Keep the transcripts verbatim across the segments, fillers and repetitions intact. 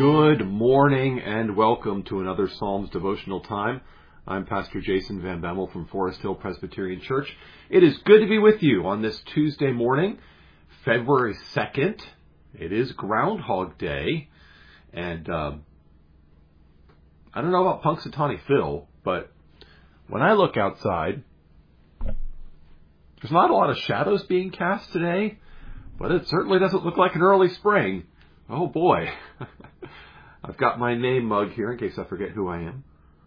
Good morning and welcome to another Psalms devotional time. I'm Pastor Jason Van Bemmel from Forest Hill Presbyterian Church. It is good to be with you on this Tuesday morning, February second. It is Groundhog Day, and um, I don't know about Punxsutawney Phil, but when I look outside, there's not a lot of shadows being cast today, but it certainly doesn't look like an early spring. Oh boy. I've got my name mug here in case I forget who I am.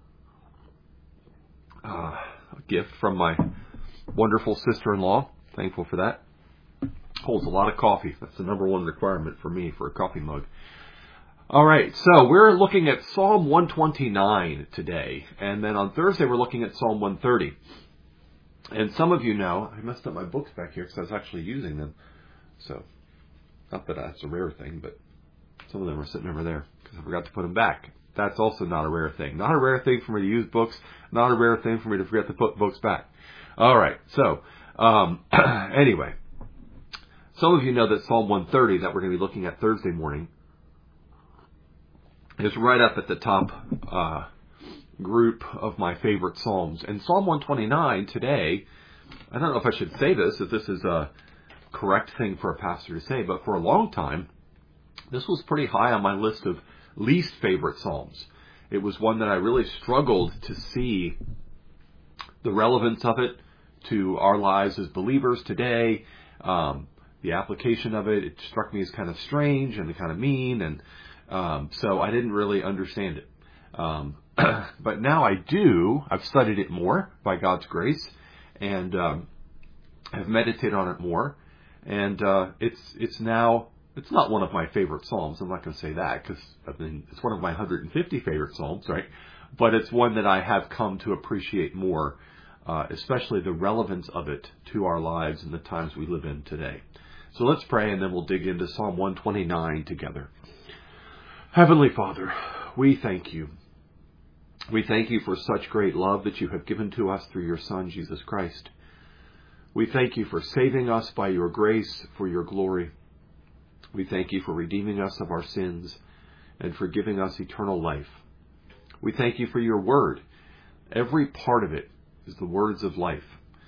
Uh, a gift from my wonderful sister-in-law. Thankful for that. Holds a lot of coffee. That's the number one requirement for me for a coffee mug. All right, so we're looking at Psalm one twenty-nine today. And then on Thursday, we're looking at Psalm one thirty. And some of you know, I messed up my books back here because I was actually using them. So, not that that's a rare thing, but some of them are sitting over there because I forgot to put them back. That's also not a rare thing. Not a rare thing for me to use books. Not a rare thing for me to forget to put books back. All right. So, um, anyway, some of you know that Psalm one thirty that we're going to be looking at Thursday morning is right up at the top uh, group of my favorite Psalms. And Psalm one twenty-nine today, I don't know if I should say this, if this is a correct thing for a pastor to say, but for a long time, this was pretty high on my list of least favorite Psalms. It was one that I really struggled to see the relevance of it to our lives as believers today. Um, the application of it, it struck me as kind of strange and kind of mean, and um, so I didn't really understand it. Um, but now I do. I've studied it more by God's grace, and um, I've meditated on it more, and uh, it's it's now. It's not one of my favorite Psalms. I'm not going to say that because I mean, it's one of my one hundred fifty favorite Psalms, right? But it's one that I have come to appreciate more, uh, especially the relevance of it to our lives and the times we live in today. So let's pray, and then we'll dig into Psalm one twenty-nine together. Heavenly Father, we thank you. We thank you for such great love that you have given to us through your Son, Jesus Christ. We thank you for saving us by your grace for your glory. We thank you for redeeming us of our sins and for giving us eternal life. We thank you for your word. Every part of it is the words of life.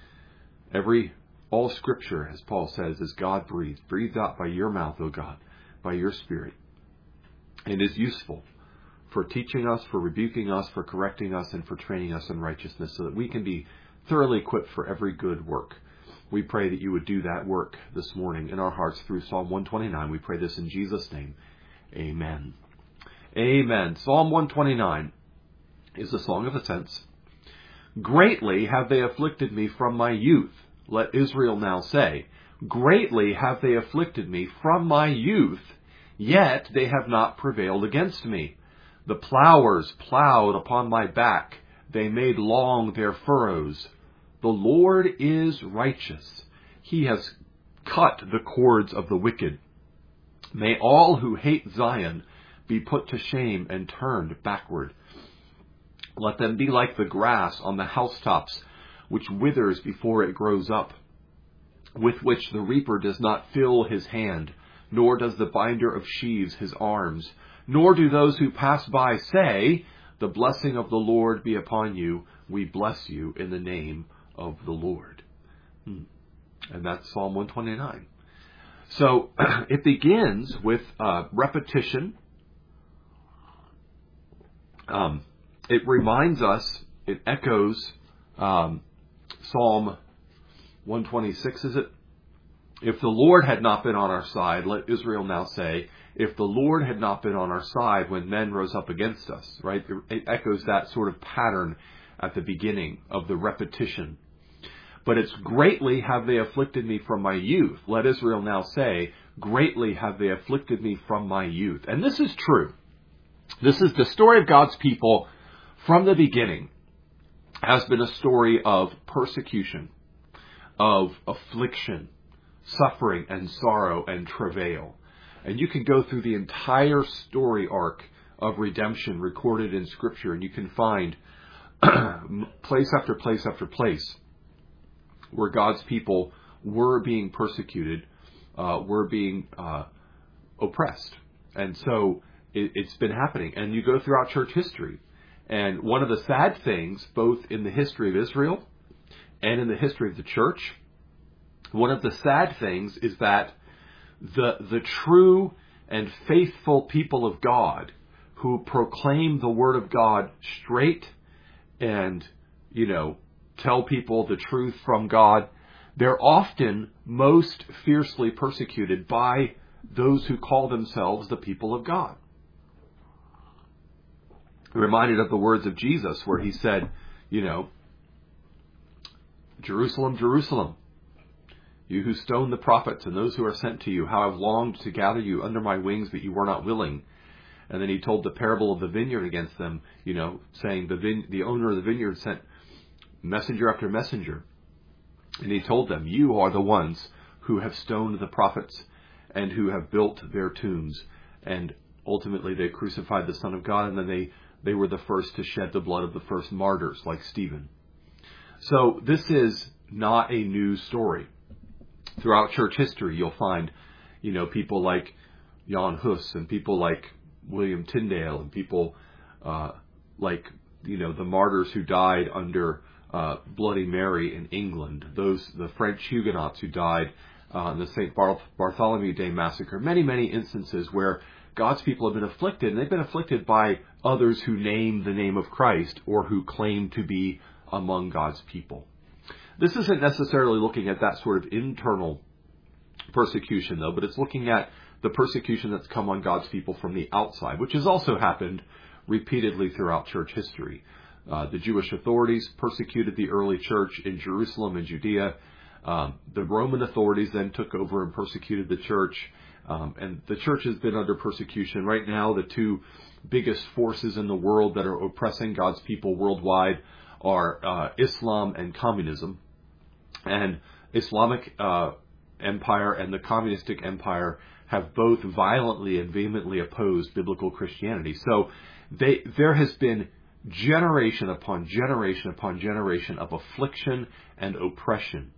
Every, all scripture, as Paul says, is God-breathed, breathed out by your mouth, O God, by your Spirit, and is useful for teaching us, for rebuking us, for correcting us, and for training us in righteousness so that we can be thoroughly equipped for every good work. We pray that you would do that work this morning in our hearts through Psalm one twenty-nine. We pray this in Jesus' name. Amen. Amen. Psalm one twenty-nine is a song of ascents. Greatly have they afflicted me from my youth. Let Israel now say, greatly have they afflicted me from my youth, yet they have not prevailed against me. The plowers plowed upon my back. They made long their furrows. The Lord is righteous. He has cut the cords of the wicked. May all who hate Zion be put to shame and turned backward. Let them be like the grass on the housetops, which withers before it grows up, with which the reaper does not fill his hand, nor does the binder of sheaves his arms, nor do those who pass by say, the blessing of the Lord be upon you. We bless you in the name of the Lord. Hmm. And that's Psalm one twenty-nine. So it begins with uh, repetition. Um, it reminds us, it echoes um, Psalm one twenty-six, is it? If the Lord had not been on our side, let Israel now say, if the Lord had not been on our side when men rose up against us, right? It echoes that sort of pattern at the beginning of the repetition. But it's greatly have they afflicted me from my youth. Let Israel now say, greatly have they afflicted me from my youth. And this is true. This is the story of God's people from the beginning has been a story of persecution, of affliction, suffering and sorrow and travail. And you can go through the entire story arc of redemption recorded in Scripture, and you can find place after place after place where God's people were being persecuted, uh, were being uh, oppressed. And so it, it's been happening. And you go throughout church history. And one of the sad things, both in the history of Israel and in the history of the church, one of the sad things is that the the true and faithful people of God who proclaim the Word of God straight and, you know, tell people the truth from God, they're often most fiercely persecuted by those who call themselves the people of God. I'm reminded of the words of Jesus where he said, you know, Jerusalem, Jerusalem, you who stone the prophets and those who are sent to you, how I've longed to gather you under my wings, but you were not willing. And then he told the parable of the vineyard against them, you know, saying the vine- the owner of the vineyard sent messenger after messenger. And he told them, you are the ones who have stoned the prophets and who have built their tombs. And ultimately they crucified the Son of God, and then they, they were the first to shed the blood of the first martyrs, like Stephen. So this is not a new story. Throughout church history, you'll find, you know, people like Jan Hus and people like William Tyndale and people uh, like, you know, the martyrs who died under uh, Bloody Mary in England, those the French Huguenots who died uh, in the Saint Bar- Bartholomew Day massacre. Many, many instances where God's people have been afflicted, and they've been afflicted by others who name the name of Christ or who claim to be among God's people. This isn't necessarily looking at that sort of internal persecution, though, but it's looking at the persecution that's come on God's people from the outside, which has also happened repeatedly throughout church history. Uh, the Jewish authorities persecuted the early church in Jerusalem and Judea. Um, the Roman authorities then took over and persecuted the church. Um, and the church has been under persecution. Right now, the two biggest forces in the world that are oppressing God's people worldwide are uh, Islam and communism. And Islamic uh, empire and the communistic empire have both violently and vehemently opposed biblical Christianity. So they, there has been generation upon generation upon generation of affliction and oppression.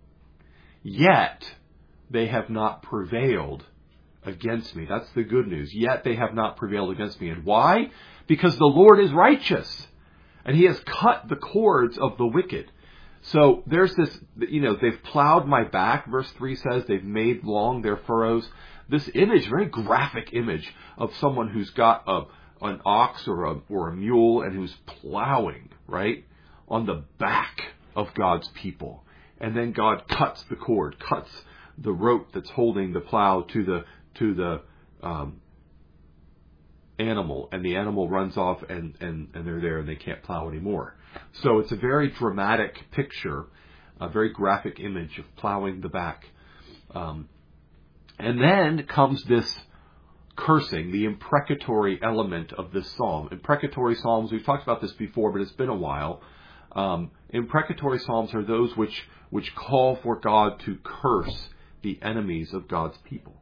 Yet they have not prevailed against me. That's the good news. Yet they have not prevailed against me. And why? Because the Lord is righteous, and he has cut the cords of the wicked. So there's this, you know, they've plowed my back, verse three says, they've made long their furrows. This image, very graphic image of someone who's got a, an ox or a, or a mule and who's plowing, right, on the back of God's people. And then God cuts the cord, cuts the rope that's holding the plow to the, to the, um, animal, and the animal runs off and, and, and they're there and they can't plow anymore. So it's a very dramatic picture, a very graphic image of plowing the back. Um, and then comes this cursing, the imprecatory element of this psalm. Imprecatory psalms, we've talked about this before, but it's been a while. Um, imprecatory psalms are those which, which call for God to curse the enemies of God's people.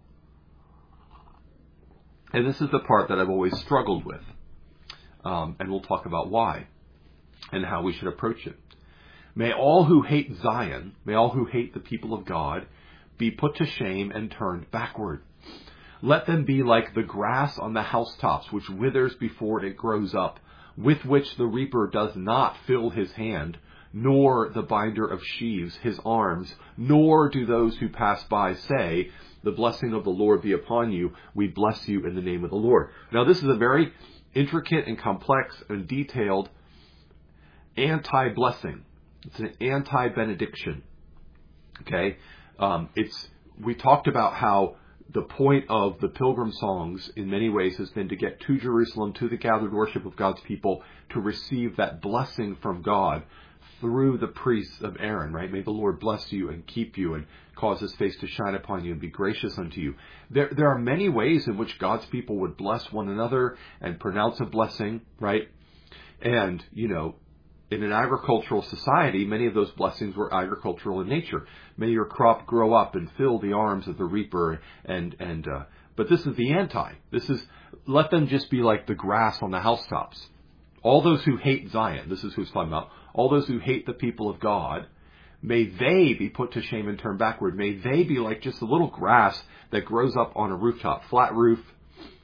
And this is the part that I've always struggled with. Um, and we'll talk about why and how we should approach it. May all who hate Zion, may all who hate the people of God, be put to shame and turned backward. Let them be like the grass on the housetops, which withers before it grows up, with which the reaper does not fill his hand, nor the binder of sheaves his arms, nor do those who pass by say, the blessing of the Lord be upon you. We bless you in the name of the Lord. Now, this is a very intricate and complex and detailed anti-blessing. It's an anti-benediction. Okay? Um, it's, we talked about how the point of the pilgrim songs in many ways has been to get to Jerusalem, to the gathered worship of God's people, to receive that blessing from God through the priests of Aaron, right? May the Lord bless you and keep you and cause his face to shine upon you and be gracious unto you. There, there are many ways in which God's people would bless one another and pronounce a blessing, right? And, you know, in an agricultural society, many of those blessings were agricultural in nature. May your crop grow up and fill the arms of the reaper. And, and, uh, but this is the anti. This is, let them just be like the grass on the housetops. All those who hate Zion, this is who it's talking about, all those who hate the people of God, may they be put to shame and turn backward. May they be like just a little grass that grows up on a rooftop, flat roof,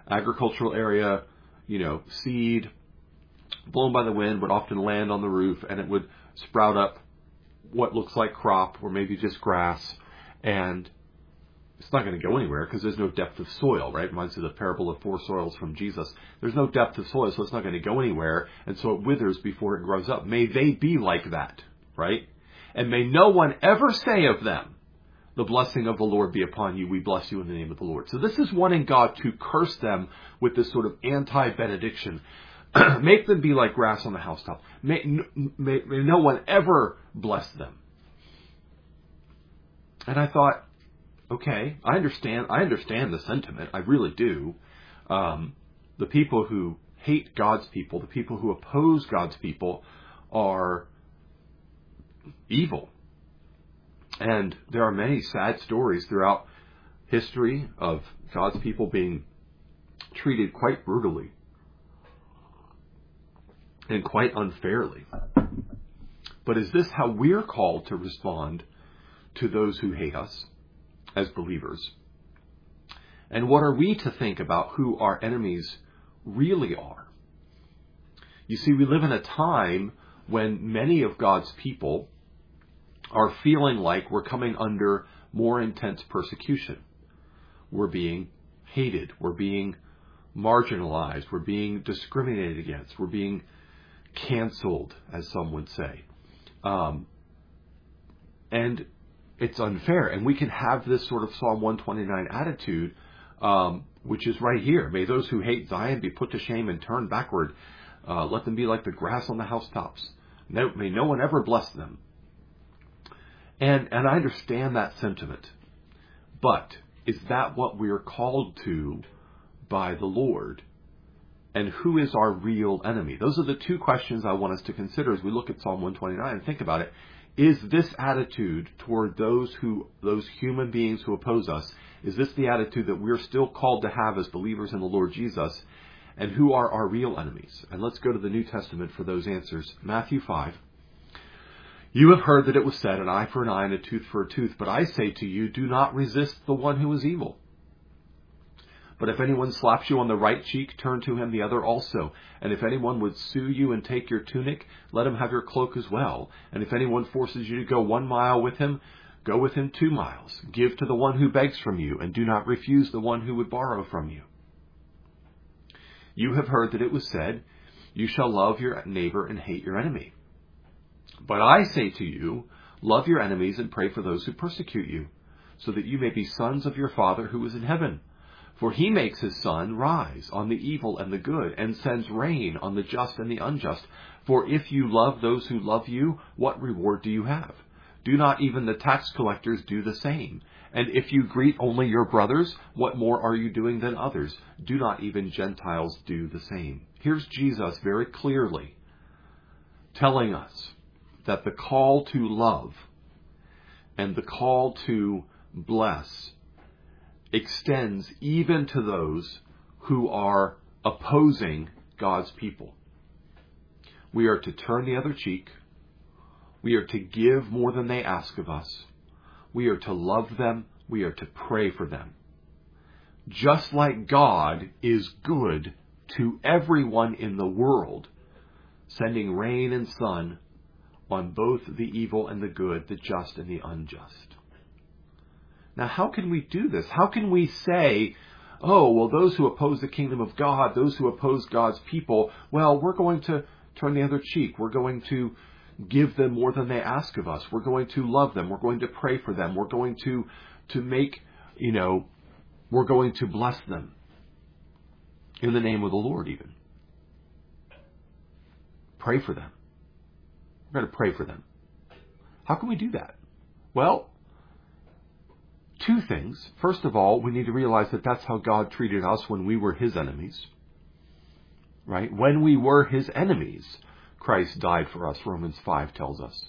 agricultural area, you know, seed, blown by the wind, would often land on the roof, and it would sprout up what looks like crop or maybe just grass, and it's not going to go anywhere because there's no depth of soil, right? Reminds me of the parable of four soils from Jesus. There's no depth of soil, so it's not going to go anywhere, and so it withers before it grows up. May they be like that, right? And may no one ever say of them, the blessing of the Lord be upon you, we bless you in the name of the Lord. So this is wanting God to curse them with this sort of anti-benediction. Make them be like grass on the housetop. May, may, may no one ever bless them. And I thought, okay, I understand. I understand the sentiment. I really do. Um, the people who hate God's people, the people who oppose God's people, are evil. And there are many sad stories throughout history of God's people being treated quite brutally and quite unfairly. But is this how we're called to respond to those who hate us as believers? And what are we to think about who our enemies really are? You see, we live in a time when many of God's people are feeling like we're coming under more intense persecution. We're being hated. We're being marginalized. We're being discriminated against. We're being canceled, as some would say. Um, and it's unfair. And we can have this sort of Psalm one twenty-nine attitude, um, which is right here. May those who hate Zion be put to shame and turn backward. Uh, let them be like the grass on the housetops. No, may no one ever bless them. And and I understand that sentiment. But is that what we're called to by the Lord? And who is our real enemy? Those are the two questions I want us to consider as we look at Psalm one twenty-nine and think about it. Is this attitude toward those who those human beings who oppose us, is this the attitude that we're still called to have as believers in the Lord Jesus? And who are our real enemies? And let's go to the New Testament for those answers. Matthew five. You have heard that it was said, an eye for an eye and a tooth for a tooth. But I say to you, do not resist the one who is evil. But if anyone slaps you on the right cheek, turn to him the other also. And if anyone would sue you and take your tunic, let him have your cloak as well. And if anyone forces you to go one mile with him, go with him two miles. Give to the one who begs from you, and do not refuse the one who would borrow from you. You have heard that it was said, you shall love your neighbor and hate your enemy. But I say to you, love your enemies and pray for those who persecute you, so that you may be sons of your Father who is in heaven. For he makes his sun rise on the evil and the good, and sends rain on the just and the unjust. For if you love those who love you, what reward do you have? Do not even the tax collectors do the same? And if you greet only your brothers, what more are you doing than others? Do not even Gentiles do the same? Here's Jesus very clearly telling us that the call to love and the call to bless extends even to those who are opposing God's people. We are to turn the other cheek. We are to give more than they ask of us. We are to love them. We are to pray for them. Just like God is good to everyone in the world, sending rain and sun on both the evil and the good, the just and the unjust. Now, how can we do this? How can we say, oh, well, those who oppose the kingdom of God, those who oppose God's people, well, we're going to turn the other cheek. We're going to give them more than they ask of us. We're going to love them. We're going to pray for them. We're going to, to make, you know, we're going to bless them in the name of the Lord even. Pray for them. We're going to pray for them. How can we do that? Well, two things. First of all, we need to realize that that's how God treated us when we were his enemies. Right? When we were his enemies, Christ died for us, Romans five tells us.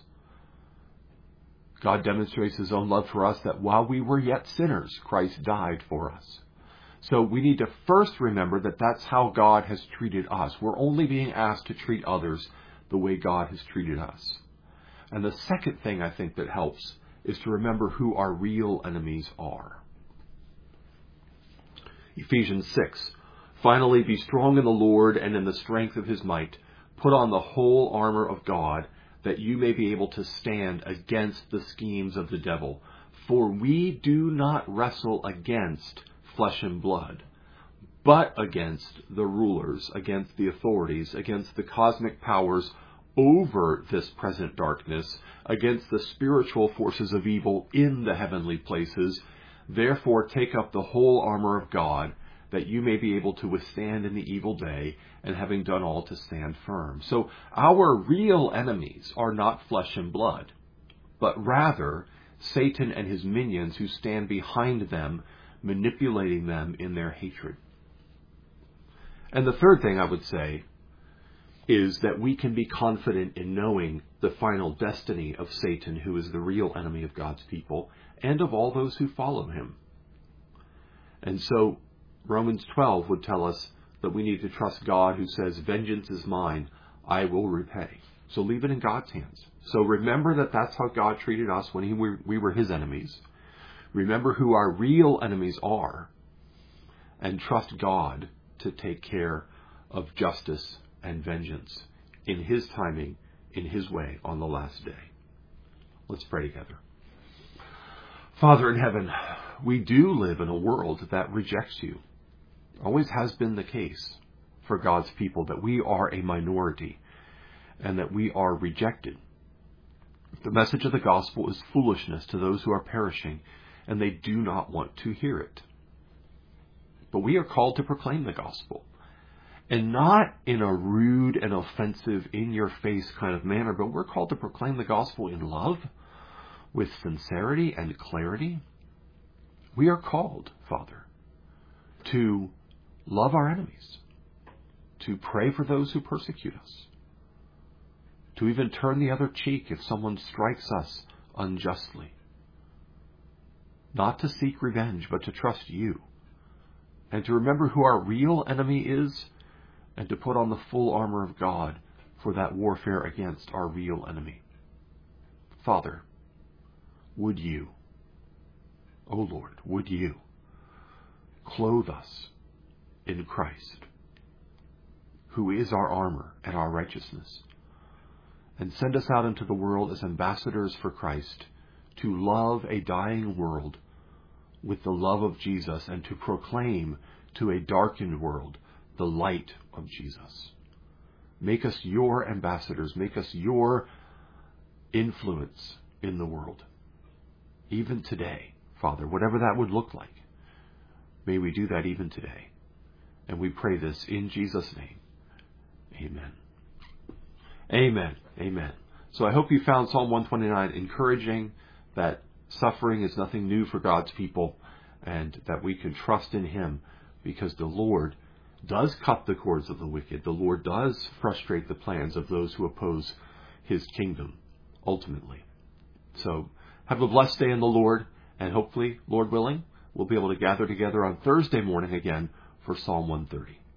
God demonstrates his own love for us that while we were yet sinners, Christ died for us. So we need to first remember that that's how God has treated us. We're only being asked to treat others the way God has treated us. And the second thing I think that helps is to remember who our real enemies are. Ephesians six. Finally, be strong in the Lord and in the strength of his might. Put on the whole armor of God, that you may be able to stand against the schemes of the devil. For we do not wrestle against flesh and blood, but against the rulers, against the authorities, against the cosmic powers over this present darkness, against the spiritual forces of evil in the heavenly places. Therefore, take up the whole armor of God, that you may be able to withstand in the evil day, and having done all, to stand firm. So our real enemies are not flesh and blood, but rather Satan and his minions who stand behind them, manipulating them in their hatred. And the third thing I would say is that we can be confident in knowing the final destiny of Satan, who is the real enemy of God's people, and of all those who follow him. And so Romans twelve would tell us that we need to trust God, who says, vengeance is mine, I will repay. So leave it in God's hands. So remember that that's how God treated us when he were, we were his enemies. Remember who our real enemies are, and trust God to take care of justice and vengeance in his timing, in his way, on the last day. Let's pray together. Father in heaven, we do live in a world that rejects you. Always has been the case for God's people, that we are a minority and that we are rejected. The message of the gospel is foolishness to those who are perishing, and they do not want to hear it. But we are called to proclaim the gospel, and not in a rude and offensive, in-your-face kind of manner, but we're called to proclaim the gospel in love, with sincerity and clarity. We are called, Father, to love our enemies, to pray for those who persecute us, to even turn the other cheek if someone strikes us unjustly, not to seek revenge, but to trust you, and to remember who our real enemy is, and to put on the full armor of God for that warfare against our real enemy. Father, would you, O Lord, would you clothe us in Christ, who is our armor and our righteousness, and send us out into the world as ambassadors for Christ, to love a dying world with the love of Jesus, and to proclaim to a darkened world the light of Jesus. Make us your ambassadors. Make us your influence in the world. Even today, Father, whatever that would look like, may we do that even today. And we pray this in Jesus' name. Amen. Amen. Amen. So I hope you found Psalm one twenty-nine encouraging, that suffering is nothing new for God's people, and that we can trust in him, because the Lord does cut the cords of the wicked. The Lord does frustrate the plans of those who oppose his kingdom, ultimately. So have a blessed day in the Lord, and hopefully, Lord willing, we'll be able to gather together on Thursday morning again for Psalm one thirty.